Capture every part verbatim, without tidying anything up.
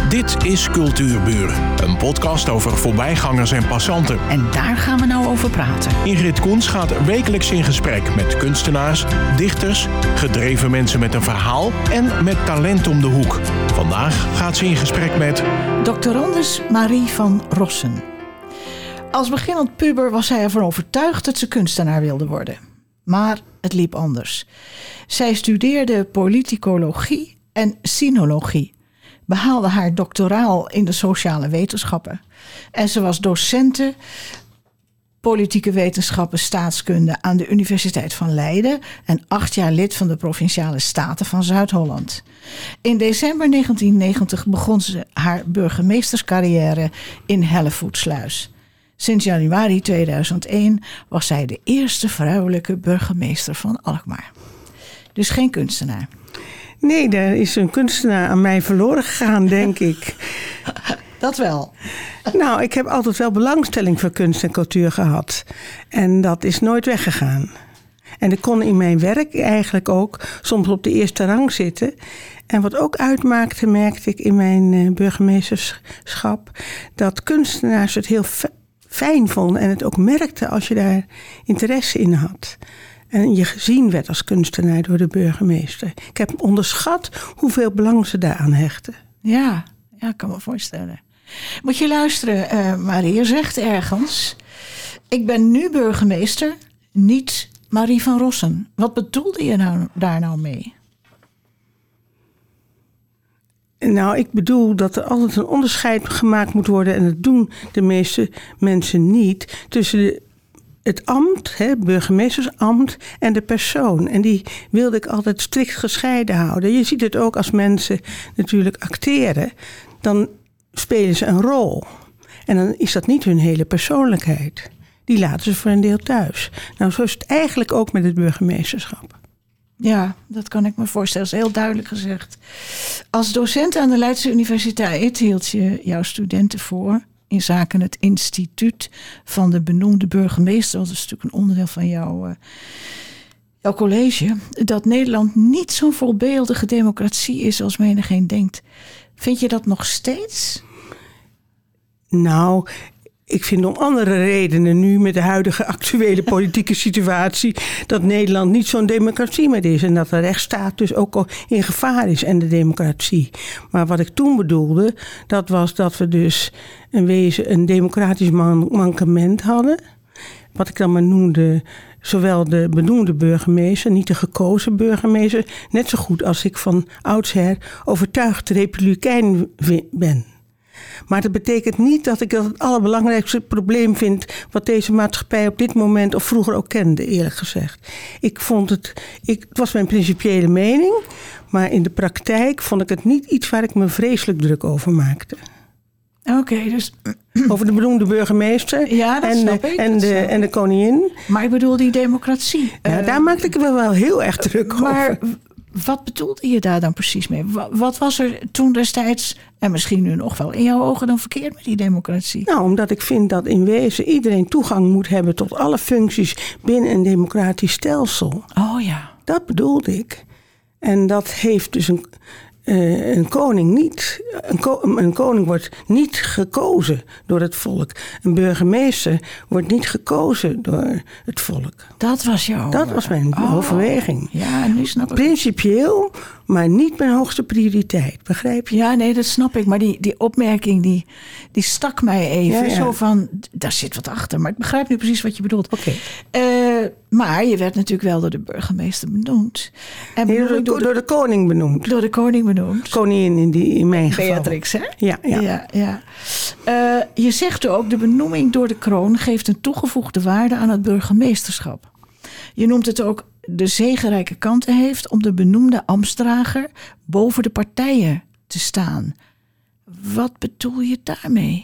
Dit is Cultuurburen, een podcast over voorbijgangers en passanten. En daar gaan we nou over praten. Ingrid Koens gaat wekelijks in gesprek met kunstenaars, dichters, gedreven mensen met een verhaal en met talent om de hoek. Vandaag gaat ze in gesprek met Doctorandus Marie van Rossen. Als beginnend puber was zij ervan overtuigd dat ze kunstenaar wilde worden. Maar het liep anders. Zij studeerde politicologie en sinologie. Behaalde haar doctoraal in de sociale wetenschappen. En ze was docente politieke wetenschappen staatskunde aan de Universiteit van Leiden en acht jaar lid van de Provinciale Staten van Zuid-Holland. In december negentien negentig begon ze haar burgemeesterscarrière in Hellevoetsluis. Sinds januari tweeduizend één was zij de eerste vrouwelijke burgemeester van Alkmaar. Dus geen kunstenaar. Nee, daar is een kunstenaar aan mij verloren gegaan, denk ik. Dat wel. Nou, ik heb altijd wel belangstelling voor kunst en cultuur gehad. En dat is nooit weggegaan. En ik kon in mijn werk eigenlijk ook soms op de eerste rang zitten. En wat ook uitmaakte, merkte ik in mijn burgemeesterschap, dat kunstenaars het heel fijn vonden en het ook merkten als je daar interesse in had. En je gezien werd als kunstenaar door de burgemeester. Ik heb onderschat hoeveel belang ze daaraan hechten. Ja, ja, ik kan me voorstellen. Moet je luisteren, uh, Marie, je zegt ergens: ik ben nu burgemeester, niet Marie van Rossen. Wat bedoelde je nou, daar nou mee? Nou, ik bedoel dat er altijd een onderscheid gemaakt moet worden, en dat doen de meeste mensen niet, tussen de het ambt, het burgemeestersambt en de persoon. En die wilde ik altijd strikt gescheiden houden. Je ziet het ook als mensen natuurlijk acteren. Dan spelen ze een rol. En dan is dat niet hun hele persoonlijkheid. Die laten ze voor een deel thuis. Nou, zo is het eigenlijk ook met het burgemeesterschap. Ja, dat kan ik me voorstellen. Dat is heel duidelijk gezegd. Als docent aan de Leidse Universiteit hield je jouw studenten voor in zaken het instituut van de benoemde burgemeester, dat is natuurlijk een onderdeel van jouw, uh, jouw college, dat Nederland niet zo'n voorbeeldige democratie is als menigeen denkt. Vind je dat nog steeds? Nou, ik vind om andere redenen nu met de huidige actuele politieke situatie dat Nederland niet zo'n democratie meer is. En dat de rechtsstaat dus ook al in gevaar is en de democratie. Maar wat ik toen bedoelde, dat was dat we dus in wezen een democratisch man- mankement hadden. Wat ik dan maar noemde, zowel de benoemde burgemeester, niet de gekozen burgemeester, net zo goed als ik van oudsher overtuigd republikein ben. Maar dat betekent niet dat ik dat het allerbelangrijkste probleem vind wat deze maatschappij op dit moment of vroeger ook kende, eerlijk gezegd. Ik vond het, ik, het was mijn principiële mening, maar in de praktijk vond ik het niet iets waar ik me vreselijk druk over maakte. Oké, okay, dus over de benoemde burgemeester ja, dat en, snap de, ik, en, dat de, snap en de koningin. Maar ik bedoel die democratie. Ja, uh, daar maakte ik me wel heel erg druk maar, over. Wat bedoelde je daar dan precies mee? Wat was er toen destijds, en misschien nu nog wel, in jouw ogen dan verkeerd met die democratie? Nou, omdat ik vind dat in wezen iedereen toegang moet hebben tot alle functies binnen een democratisch stelsel. Oh ja. Dat bedoelde ik. En dat heeft dus een, uh, een koning niet. Een, ko- een koning wordt niet gekozen door het volk. Een burgemeester wordt niet gekozen door het volk. Dat was jouw... Dat was mijn oh, overweging. Ja, nu snap ik. Principieel, maar niet mijn hoogste prioriteit. Begrijp je? Ja, nee, dat snap ik. Maar die, die opmerking, die, die stak mij even. Ja, ja. Zo van, daar zit wat achter. Maar ik begrijp nu precies wat je bedoelt. Oké. Okay. Uh, maar je werd natuurlijk wel door de burgemeester benoemd. En nee, door, de, door, de, door de koning benoemd. Door de koning benoemd. Koningin in, die, in mijn geval. Beatrix, hè? Ja, ja. ja, ja. Uh, je zegt ook, de benoeming door de kroon geeft een toegevoegde waarde aan het burgemeesterschap. Je noemt het ook de zegenrijke kanten heeft om de benoemde ambtsdrager boven de partijen te staan. Wat bedoel je daarmee?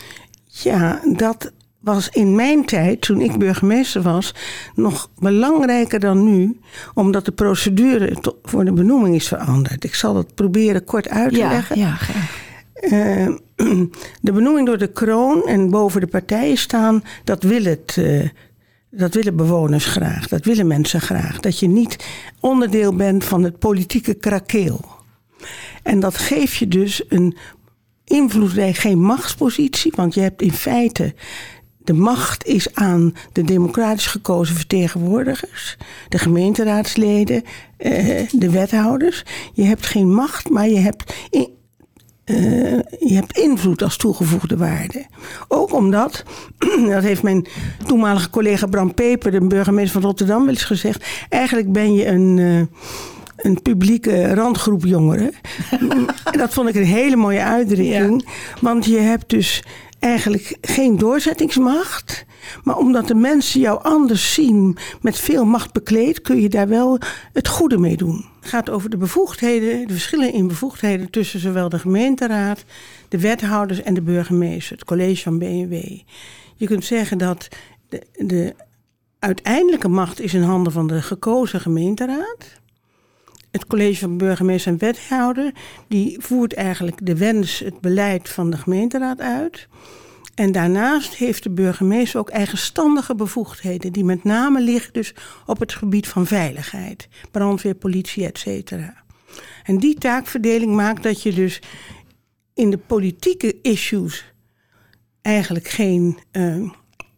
Ja, dat was in mijn tijd, toen ik burgemeester was, nog belangrijker dan nu, omdat de procedure to- voor de benoeming is veranderd. Ik zal het proberen kort uit te ja, leggen. Ja, graag. Uh, de benoeming door de kroon en boven de partijen staan, dat wil het... Uh, Dat willen bewoners graag, dat willen mensen graag. Dat je niet onderdeel bent van het politieke krakeel. En dat geeft je dus een invloedrijk, geen machtspositie. Want je hebt in feite... De macht is aan de democratisch gekozen vertegenwoordigers. De gemeenteraadsleden, uh, de wethouders. Je hebt geen macht, maar je hebt... In, Uh, je hebt invloed als toegevoegde waarde. Ook omdat, dat heeft mijn toenmalige collega Bram Peper, de burgemeester van Rotterdam, wel eens gezegd. Eigenlijk ben je een, uh, een publieke randgroep jongeren. En dat vond ik een hele mooie uitdrukking. Ja. Want je hebt dus eigenlijk geen doorzettingsmacht. Maar omdat de mensen jou anders zien, met veel macht bekleed, kun je daar wel het goede mee doen. Het gaat over de bevoegdheden, de verschillen in bevoegdheden tussen zowel de gemeenteraad, de wethouders en de burgemeester, het college van B N W. Je kunt zeggen dat de, de uiteindelijke macht is in handen van de gekozen gemeenteraad. Het college van burgemeester en wethouder, die voert eigenlijk de wens, het beleid van de gemeenteraad uit. En daarnaast heeft de burgemeester ook eigenstandige bevoegdheden, die met name liggen dus op het gebied van veiligheid, brandweer, politie, et cetera. En die taakverdeling maakt dat je dus in de politieke issues eigenlijk geen uh,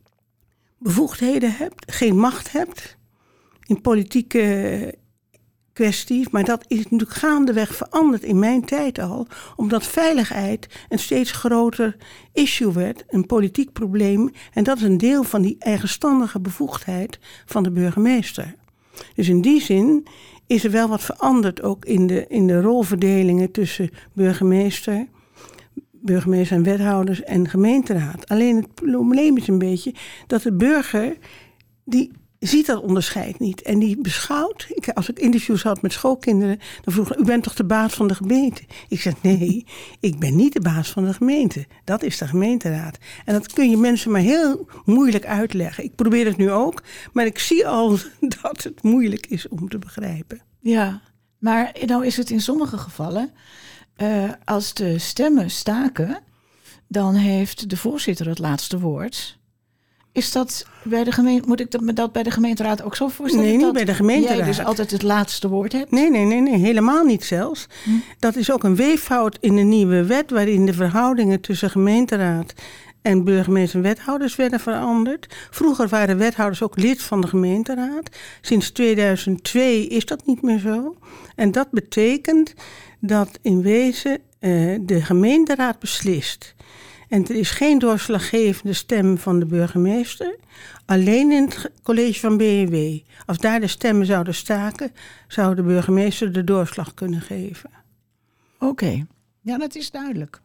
bevoegdheden hebt, geen macht hebt in politieke kwesties, maar dat is natuurlijk gaandeweg veranderd in mijn tijd al, omdat veiligheid een steeds groter issue werd, een politiek probleem, en dat is een deel van die eigenstandige bevoegdheid van de burgemeester. Dus in die zin is er wel wat veranderd ook in de, in de rolverdelingen tussen burgemeester, burgemeester en wethouders en gemeenteraad. Alleen het probleem is een beetje dat de burger, die ziet dat onderscheid niet. En die beschouwt, ik, als ik interviews had met schoolkinderen, dan vroeg ik, u bent toch de baas van de gemeente? Ik zeg, nee, ik ben niet de baas van de gemeente. Dat is de gemeenteraad. En dat kun je mensen maar heel moeilijk uitleggen. Ik probeer het nu ook, maar ik zie al dat het moeilijk is om te begrijpen. Ja, maar nou is het in sommige gevallen, uh, als de stemmen staken, dan heeft de voorzitter het laatste woord. Is dat bij de gemeente, moet ik me dat bij de gemeenteraad ook zo voorstellen? Nee, niet dat bij de gemeenteraad. Jij dus altijd het laatste woord hebt? Nee, nee, nee, nee, helemaal niet zelfs. Hm. Dat is ook een weeffout in de nieuwe wet, waarin de verhoudingen tussen gemeenteraad en burgemeester en wethouders werden veranderd. Vroeger waren wethouders ook lid van de gemeenteraad. Sinds tweeduizend twee is dat niet meer zo. En dat betekent dat in wezen uh, de gemeenteraad beslist. En er is geen doorslaggevende stem van de burgemeester. Alleen in het college van B N W. Als daar de stemmen zouden staken, zou de burgemeester de doorslag kunnen geven. Oké, okay. Ja, dat is duidelijk.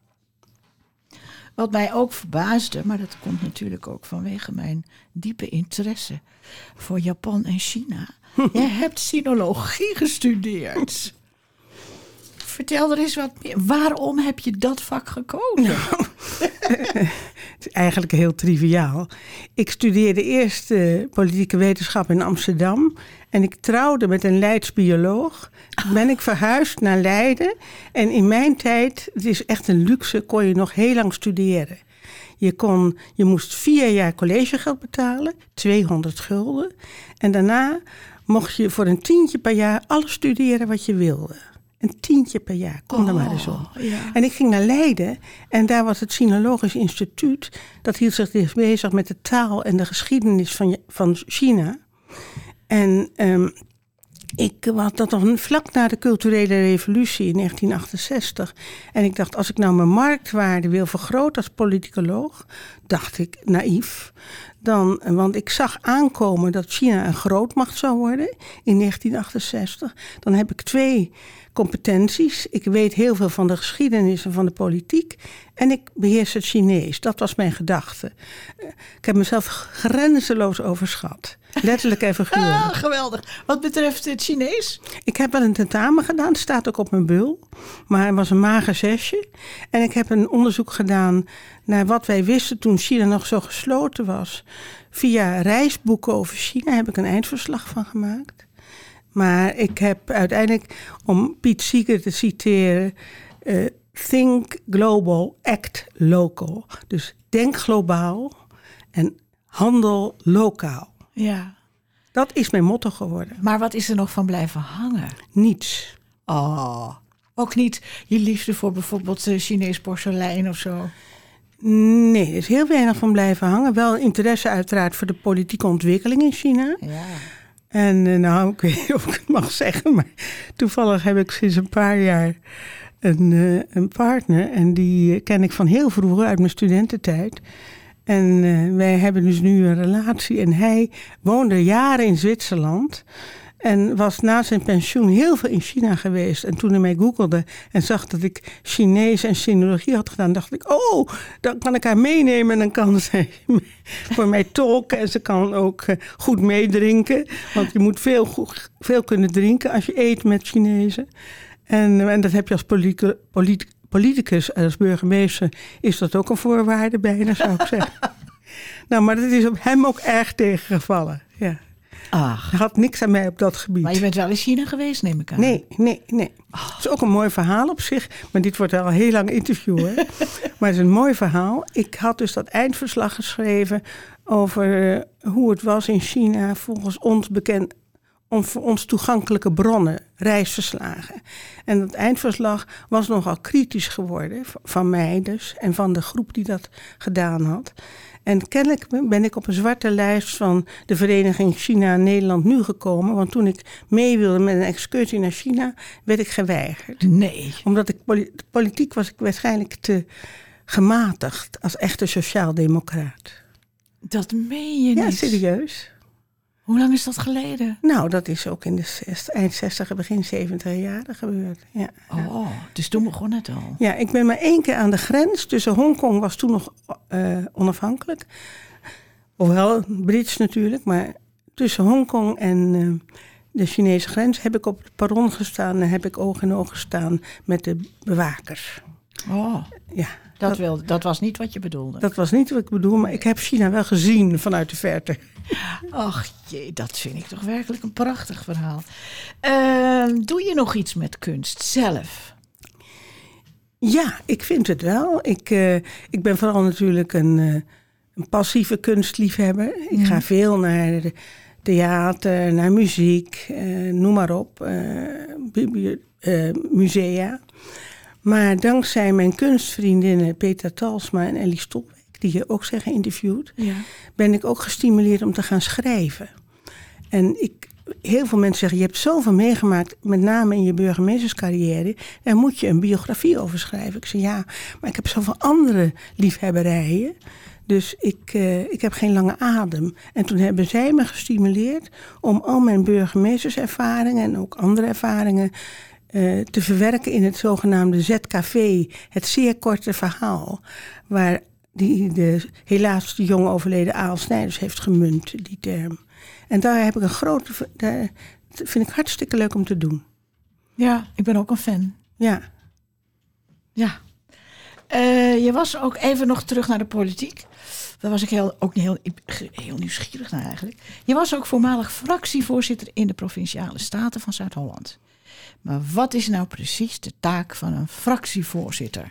Wat mij ook verbaasde, maar dat komt natuurlijk ook vanwege mijn diepe interesse voor Japan en China. Jij hebt sinologie gestudeerd. Vertel er eens wat meer. Waarom heb je dat vak gekozen? Nou, het is eigenlijk heel triviaal. Ik studeerde eerst uh, politieke wetenschap in Amsterdam. En ik trouwde met een Leids bioloog. Toen ben ik verhuisd naar Leiden. En in mijn tijd, het is echt een luxe, kon je nog heel lang studeren. Je, kon, je moest vier jaar collegegeld betalen, tweehonderd gulden. En daarna mocht je voor een tientje per jaar alles studeren wat je wilde. Een tientje per jaar, kom oh, er maar eens om. Ja. En ik ging naar Leiden en daar was het Sinologisch Instituut. Dat hield zich bezig met de taal en de geschiedenis van, van China. En um, ik was dat dan vlak na de culturele revolutie in negentien achtenzestig. En ik dacht, als ik nou mijn marktwaarde wil vergroten als politicoloog, dacht ik naïef. Dan, want ik zag aankomen dat China een grootmacht zou worden in negentien achtenzestig. Dan heb ik twee competenties. Ik weet heel veel van de geschiedenis en van de politiek. En ik beheers het Chinees. Dat was mijn gedachte. Ik heb mezelf grenzeloos overschat. Letterlijk en figuurlijk. Ah, geweldig. Wat betreft het Chinees? Ik heb wel een tentamen gedaan. Het staat ook op mijn bul. Maar het was een mager zesje. En ik heb een onderzoek gedaan naar wat wij wisten toen China nog zo gesloten was. Via reisboeken over China heb ik een eindverslag van gemaakt. Maar ik heb uiteindelijk, om Piet Seeger te citeren, uh, think global, act local. Dus denk globaal en handel lokaal. Ja. Dat is mijn motto geworden. Maar wat is er nog van blijven hangen? Niets. Oh, Ook niet je liefde voor bijvoorbeeld uh, Chinees porselein of zo? Nee, er is heel weinig van blijven hangen. Wel interesse uiteraard voor de politieke ontwikkeling in China. Ja. En uh, nou, ik weet niet of ik het mag zeggen, maar toevallig heb ik sinds een paar jaar een, uh, een partner. En die ken ik van heel vroeger uit mijn studententijd. En uh, wij hebben dus nu een relatie. En hij woonde jaren in Zwitserland. En was na zijn pensioen heel veel in China geweest. En toen hij mij googelde en zag dat ik Chinees en sinologie had gedaan, dacht ik, oh, dan kan ik haar meenemen. En dan kan zij voor mij tolken. En ze kan ook uh, goed meedrinken. Want je moet veel, goed, veel kunnen drinken als je eet met Chinezen. En, en dat heb je als politica, polit, politicus, als burgemeester, is dat ook een voorwaarde bijna, zou ik zeggen. Nou, maar dat is op hem ook erg tegengevallen, ja. Ach. Hij had niks aan mij op dat gebied. Maar je bent wel in China geweest, neem ik aan. Nee, nee, nee. Oh. Het is ook een mooi verhaal op zich. Maar dit wordt al een heel lang interview, hè? Maar het is een mooi verhaal. Ik had dus dat eindverslag geschreven over uh, hoe het was in China volgens ons bekend, on, voor ons toegankelijke bronnen, reisverslagen. En dat eindverslag was nogal kritisch geworden, van mij dus, en van de groep die dat gedaan had. En kennelijk ben ik op een zwarte lijst van de Vereniging China-Nederland nu gekomen. Want toen ik mee wilde met een excursie naar China, werd ik geweigerd. Nee. Omdat ik politiek was ik waarschijnlijk te gematigd als echte sociaaldemocraat. Dat meen je niet? Ja, serieus. Hoe lang is dat geleden? Nou, dat is ook in de zest, eind zestig, begin zeventig jaren gebeurd. Ja. Oh, dus toen begon het al. Ja, ik ben maar één keer aan de grens. Tussen Hongkong was toen nog uh, onafhankelijk. Hoewel, Brits natuurlijk. Maar tussen Hongkong en uh, de Chinese grens heb ik op het perron gestaan. En heb ik oog in oog gestaan met de bewakers. Oh, ja. Dat, Dat, wil, dat was niet wat je bedoelde. dat was niet wat ik bedoel, maar ik heb China wel gezien vanuit de verte. Ach jee, dat vind ik toch werkelijk een prachtig verhaal. Uh, doe je nog iets met kunst zelf? Ja, ik vind het wel. Ik, uh, ik ben vooral natuurlijk een, uh, een passieve kunstliefhebber. Ik mm. ga veel naar de theater, naar muziek, uh, noem maar op, uh, bibli- uh, musea. Maar dankzij mijn kunstvriendinnen Petra Talsma en Ellie Stolwijk, die je ook zijn geïnterviewd, ja. ben ik ook gestimuleerd om te gaan schrijven. En ik, heel veel mensen zeggen, je hebt zoveel meegemaakt, met name in je burgemeesterscarrière, daar moet je een biografie over schrijven. Ik zei, ja, maar ik heb zoveel andere liefhebberijen. Dus ik, uh, ik heb geen lange adem. En toen hebben zij me gestimuleerd om al mijn burgemeesterservaringen en ook andere ervaringen Uh, te verwerken in het zogenaamde Z K V, het zeer korte verhaal, waar die de helaas de jong overleden Aal Snijders heeft gemunt, die term. En daar heb ik een grote, daar vind ik hartstikke leuk om te doen. Ja, ik ben ook een fan. Ja. Ja. Uh, je was ook even nog terug naar de politiek. Daar was ik heel, ook heel, heel nieuwsgierig naar eigenlijk. Je was ook voormalig fractievoorzitter in de Provinciale Staten van Zuid-Holland. Maar wat is nou precies de taak van een fractievoorzitter?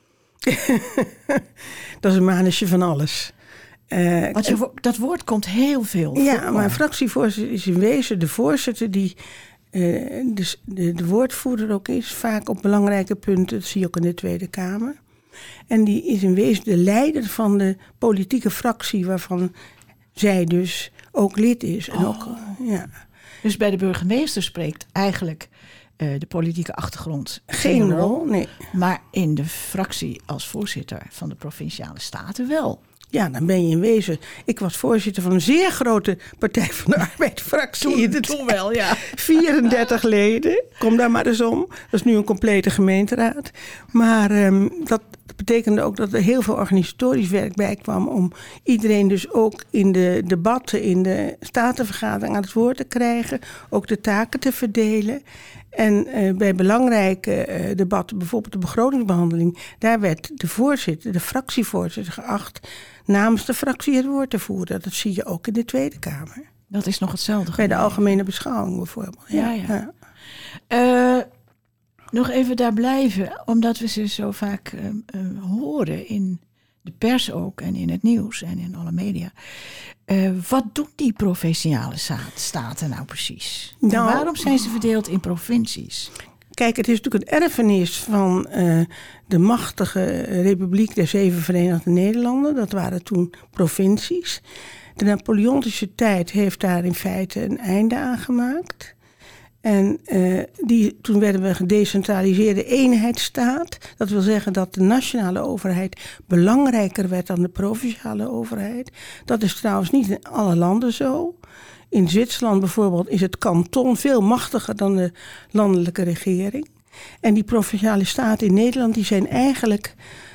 Dat is een manetje van alles. Uh, Want je, dat woord komt heel veel voor. Ja, maar een fractievoorzitter is in wezen de voorzitter die uh, de, de, de woordvoerder ook is. Vaak op belangrijke punten, dat zie je ook in de Tweede Kamer. En die is in wezen de leider van de politieke fractie waarvan zij dus ook lid is. En oh. ook, ja. Dus bij de burgemeester spreekt eigenlijk uh, de politieke achtergrond geen rol, nee. Maar in de fractie als voorzitter van de Provinciale Staten wel. Ja, dan ben je in wezen. Ik was voorzitter van een zeer grote Partij van de Arbeid-fractie. Toen, toen wel, ja. vierendertig leden, kom daar maar eens om. Dat is nu een complete gemeenteraad. Maar um, dat betekende ook dat er heel veel organisatorisch werk bij kwam om iedereen dus ook in de debatten, in de statenvergadering aan het woord te krijgen. Ook de taken te verdelen. En uh, bij belangrijke uh, debatten, bijvoorbeeld de begrotingsbehandeling, daar werd de voorzitter, de fractievoorzitter geacht namens de fractie het woord te voeren. Dat zie je ook in de Tweede Kamer. Dat is nog hetzelfde. Bij de algemene beschouwing bijvoorbeeld. Ja, ja. ja. Uh, nog even daar blijven, omdat we ze zo vaak uh, uh, horen in de pers ook en in het nieuws en in alle media. Uh, wat doen die provinciale staten nou precies? Nou, waarom zijn ze verdeeld in provincies? Kijk, het is natuurlijk een erfenis van uh, de machtige Republiek der Zeven Verenigde Nederlanden. Dat waren toen provincies. De Napoleontische tijd heeft daar in feite een einde aan gemaakt. En uh, die, toen werden we een gedecentraliseerde eenheidsstaat. Dat wil zeggen dat de nationale overheid belangrijker werd dan de provinciale overheid. Dat is trouwens niet in alle landen zo. In Zwitserland bijvoorbeeld is het kanton veel machtiger dan de landelijke regering. En die provinciale staten in Nederland die zijn eigenlijk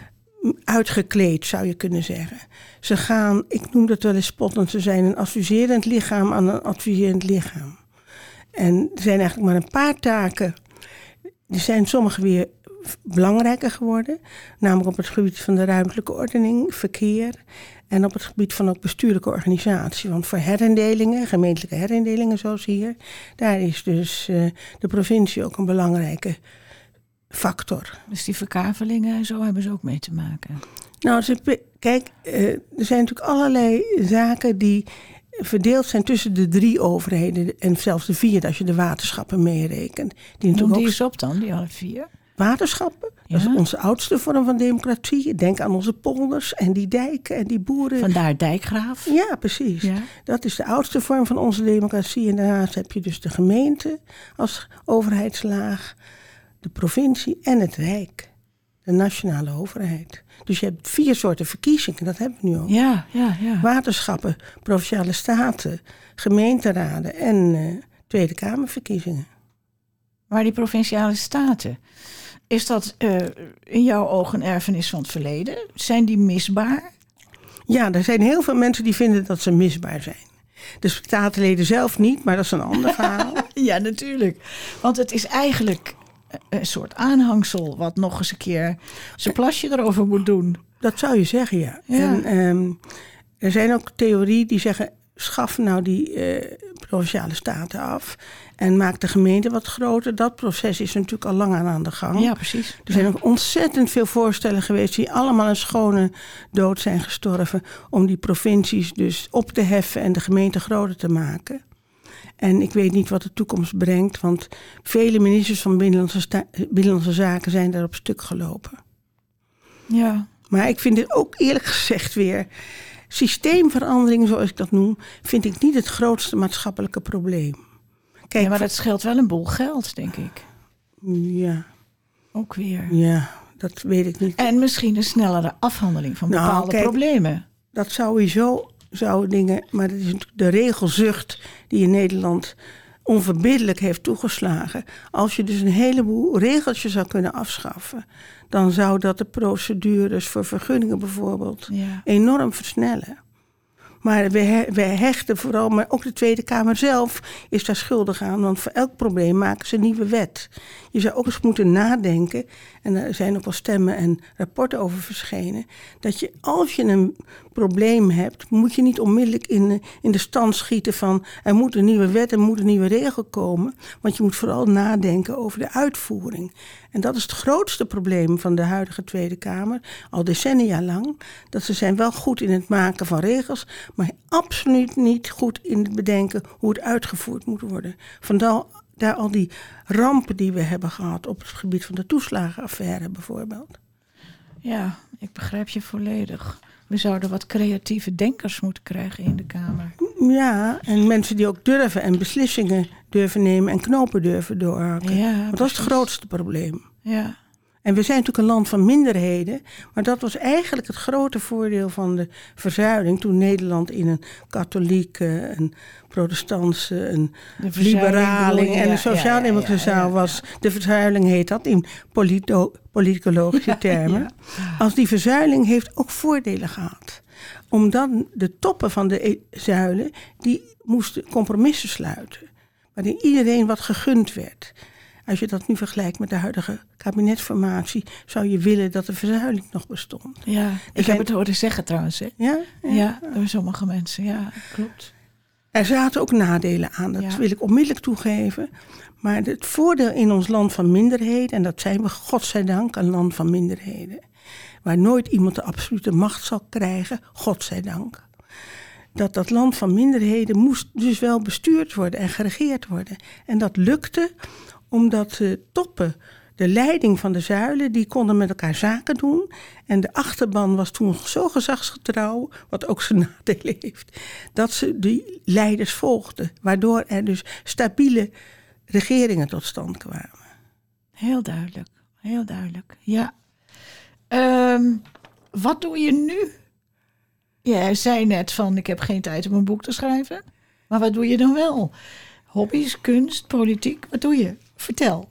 uitgekleed, zou je kunnen zeggen. Ze gaan, ik noem dat wel eens spottend, ze zijn een adviserend lichaam aan een adviserend lichaam. En er zijn eigenlijk maar een paar taken. Er zijn sommige weer belangrijker geworden. Namelijk op het gebied van de ruimtelijke ordening, verkeer. En op het gebied van ook bestuurlijke organisatie. Want voor herindelingen, gemeentelijke herindelingen zoals hier, daar is dus uh, de provincie ook een belangrijke factor. Dus die verkavelingen en zo hebben ze ook mee te maken? Nou, ze, kijk, uh, er zijn natuurlijk allerlei zaken die verdeeld zijn tussen de drie overheden en zelfs de vierde als je de waterschappen meerekent. Die Noem die ook eens op dan, die alle vier? Waterschappen, ja. Dat is onze oudste vorm van democratie. Denk aan onze polders en die dijken en die boeren. Vandaar dijkgraaf? Ja, precies. Ja. Dat is de oudste vorm van onze democratie. En daarnaast heb je dus de gemeente als overheidslaag, de provincie en het Rijk, de nationale overheid. Dus je hebt vier soorten verkiezingen, dat hebben we nu al. Ja, ja, ja. Waterschappen, provinciale staten, gemeenteraden en uh, Tweede Kamerverkiezingen. Maar die provinciale staten, is dat uh, in jouw ogen een erfenis van het verleden? Zijn die misbaar? Ja, er zijn heel veel mensen die vinden dat ze misbaar zijn. De statenleden zelf niet, maar dat is een ander verhaal. Ja, natuurlijk. Want het is eigenlijk een soort aanhangsel wat nog eens een keer zijn plasje erover moet doen. Dat zou je zeggen, ja. ja. En um, er zijn ook theorieën die zeggen, schaf nou die uh, provinciale staten af en maak de gemeente wat groter. Dat proces is natuurlijk al lang aan de gang. Ja, precies. Er zijn ook ontzettend veel voorstellen geweest die allemaal een schone dood zijn gestorven om die provincies dus op te heffen en de gemeente groter te maken. En ik weet niet wat de toekomst brengt, want vele ministers van Binnenlandse, sta- Binnenlandse Zaken zijn daar op stuk gelopen. Ja. Maar ik vind dit ook eerlijk gezegd weer, systeemverandering zoals ik dat noem, vind ik niet het grootste maatschappelijke probleem. Kijk, ja, maar dat scheelt wel een boel geld, denk ik. Ja. Ook weer. Ja, dat weet ik niet. En misschien een snellere afhandeling van bepaalde nou, kijk, problemen. Dat sowieso zou dingen, maar dat is natuurlijk de regelzucht die in Nederland onverbiddelijk heeft toegeslagen. Als je dus een heleboel regeltjes zou kunnen afschaffen, dan zou dat de procedures voor vergunningen bijvoorbeeld ja. enorm versnellen. Maar we, we hechten vooral, maar ook de Tweede Kamer zelf is daar schuldig aan. Want voor elk probleem maken ze een nieuwe wet. Je zou ook eens moeten nadenken, en er zijn ook wel stemmen en rapporten over verschenen, dat je als je een probleem hebt, moet je niet onmiddellijk in de, in de stand schieten van er moet een nieuwe wet, er moet een nieuwe regel komen. Want je moet vooral nadenken over de uitvoering. En dat is het grootste probleem van de huidige Tweede Kamer, al decennia lang. Dat ze zijn wel goed in het maken van regels, maar absoluut niet goed in het bedenken hoe het uitgevoerd moet worden. Vandaar daar al die rampen die we hebben gehad op het gebied van de toeslagenaffaire bijvoorbeeld. Ja, ik begrijp je volledig. We zouden wat creatieve denkers moeten krijgen in de Kamer. Ja, en mensen die ook durven en beslissingen durven nemen en knopen durven doorhakken. Ja, want dat is het grootste probleem. Ja. En we zijn natuurlijk een land van minderheden, maar dat was eigenlijk het grote voordeel van de verzuiling toen Nederland in een katholieke, een protestantse, een liberaling en een sociaal-democratie ja, ja, ja, ja, ja. was. De verzuiling heet dat in polito- politicologische ja, termen. Ja. Als die verzuiling heeft ook voordelen gehad. Omdat de toppen van de zuilen, die moesten compromissen sluiten, waarin iedereen wat gegund werd. Als je dat nu vergelijkt met de huidige kabinetsformatie, zou je willen dat de verzuiling nog bestond. Ja, ik zijn... heb het horen zeggen trouwens. Hè? Ja, ja, ja, door sommige mensen. Ja, klopt. Er zaten ook nadelen aan, dat ja. wil ik onmiddellijk toegeven. Maar het voordeel in ons land van minderheden, en dat zijn we godzijdank een land van minderheden, waar nooit iemand de absolute macht zal krijgen, godzijdank. Dat dat land van minderheden moest dus wel bestuurd worden en geregeerd worden. En dat lukte Omdat de toppen, de leiding van de zuilen, die konden met elkaar zaken doen. En de achterban was toen zo gezagsgetrouw, wat ook zijn nadelen heeft, dat ze die leiders volgden. Waardoor er dus stabiele regeringen tot stand kwamen. Heel duidelijk, heel duidelijk, ja. Um, wat doe je nu? Jij zei net van, ik heb geen tijd om een boek te schrijven. Maar wat doe je dan wel? Hobby's, kunst, politiek, wat doe je? Vertel.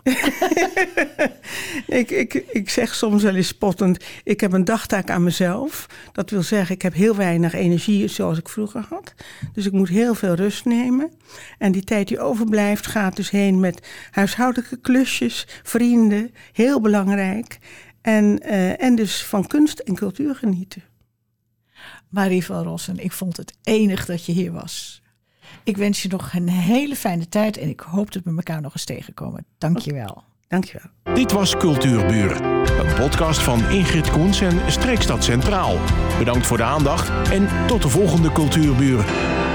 ik, ik, ik zeg soms wel eens spottend, ik heb een dagtaak aan mezelf. Dat wil zeggen, ik heb heel weinig energie zoals ik vroeger had. Dus ik moet heel veel rust nemen. En die tijd die overblijft gaat dus heen met huishoudelijke klusjes, vrienden, heel belangrijk. En, uh, en dus van kunst en cultuur genieten. Marie van Rossen, ik vond het enig dat je hier was. Ik wens je nog een hele fijne tijd en ik hoop dat we elkaar nog eens tegenkomen. Dank je wel. Dank je wel. Dit was Cultuurbuur, een podcast van Ingrid Koens en Streekstad Centraal. Bedankt voor de aandacht en tot de volgende Cultuurbuur.